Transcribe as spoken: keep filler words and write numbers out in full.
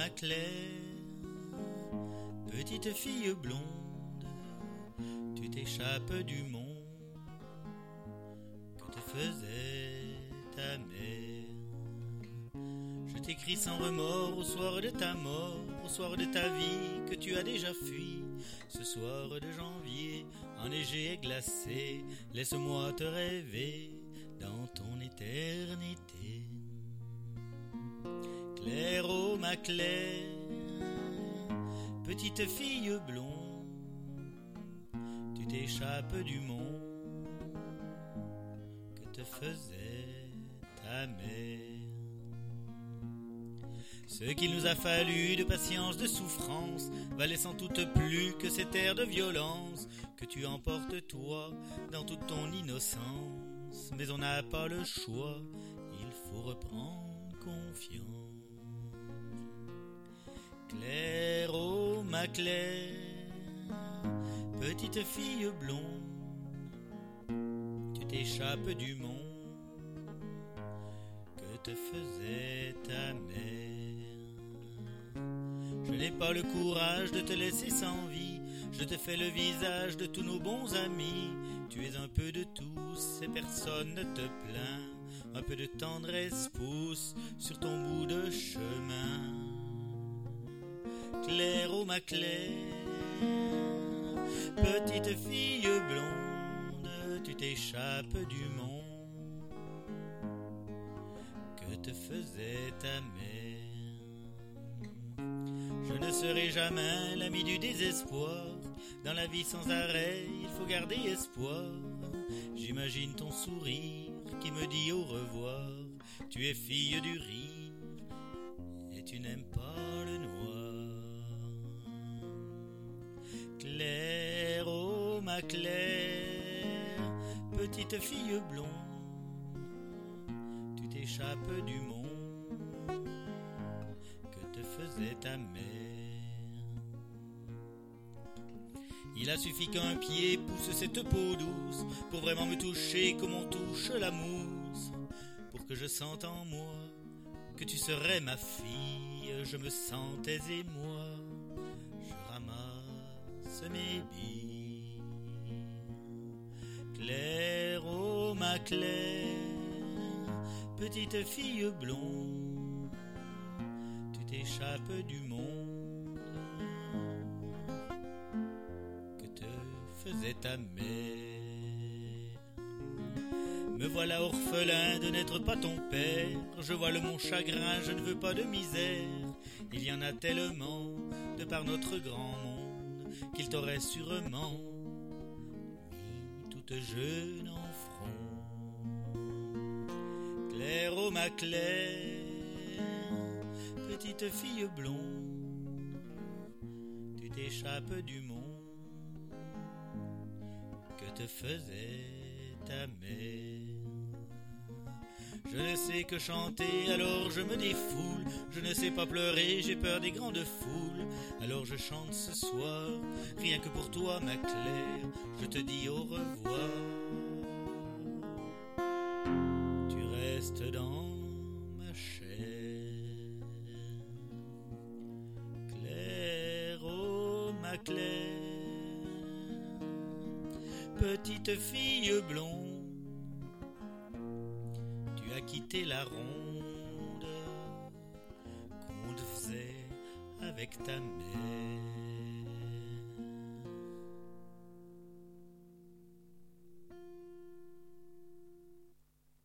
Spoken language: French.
ma Claire, petite fille blonde, tu t'échappes du monde que te faisait ta mère. Je t'écris sans remords au soir de ta mort, au soir de ta vie que tu as déjà fui. Ce soir de janvier, enneigé et glacé, laisse-moi te rêver dans ton éternité. Claire, oh ma Claire, petite fille blonde, tu t'échappes du monde que te faisait ta mère. Ce qu'il nous a fallu de patience, de souffrance, valait sans doute plus que cet air de violence que tu emportes toi dans toute ton innocence. Mais on n'a pas le choix, il faut reprendre confiance. Claire, oh ma Claire, petite fille blonde, tu t'échappes du monde que te faisait ta mère. Je n'ai pas le courage de te laisser sans vie, je te fais le visage de tous nos bons amis. Tu es un peu de tous et personne ne te plaint, un peu de tendresse pousse sur ton bout de chemin. Claire, oh ma Claire, petite fille blonde, tu t'échappes du monde que te faisait ta mère. Je ne serai jamais l'ami du désespoir, dans la vie sans arrêt il faut garder espoir. J'imagine ton sourire qui me dit au revoir, tu es fille du rire et tu n'aimes pas le noir. Claire, oh ma Claire, petite fille blonde, tu t'échappes du monde que te faisait ta mère. Il a suffi qu'un pied pousse cette peau douce pour vraiment me toucher comme on touche la mousse, pour que je sente en moi que tu serais ma fille. Je me sentais émoi, je ramasse mes billes. Claire, oh ma Claire, petite fille blonde, tu t'échappes du monde que te faisait ta mère. Me voilà orphelin de n'être pas ton père, je voile mon chagrin, je ne veux pas de misère. Il y en a tellement de par notre grand monde qu'il t'aurait sûrement mis toute jeune en front. Claire, oh ma Claire, petite fille blonde, tu t'échappes du monde que te faisait ta mère. Je ne sais que chanter, alors je me défoule. Je ne sais pas pleurer, j'ai peur des grandes foules. Alors je chante ce soir, rien que pour toi ma Claire. Je te dis au revoir. Tu restes dans ma chair. Claire, oh ma Claire, petite fille blonde, tu as quitté la ronde qu'on te faisait avec ta mère.